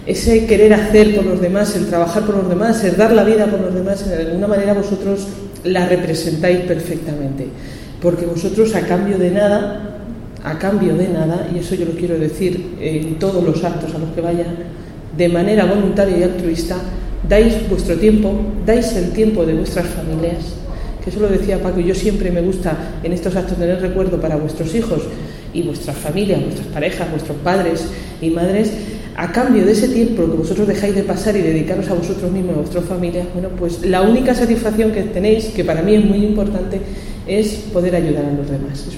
Ese querer hacer por los demás, el trabajar por los demás, el dar la vida por los demás, de alguna manera vosotros la representáis perfectamente. Porque vosotros a cambio de nada, y eso yo lo quiero decir en todos los actos a los que vaya, de manera voluntaria y altruista, dais vuestro tiempo, dais el tiempo de vuestras familias, que eso lo decía Paco, y yo siempre me gusta en estos actos tener recuerdo para vuestros hijos y vuestras familias, vuestras parejas, vuestros padres y madres, a cambio de ese tiempo que vosotros dejáis de pasar y dedicaros a vosotros mismos, a vuestras familias, bueno, pues la única satisfacción que tenéis, que para mí es muy importante, es poder ayudar a los demás.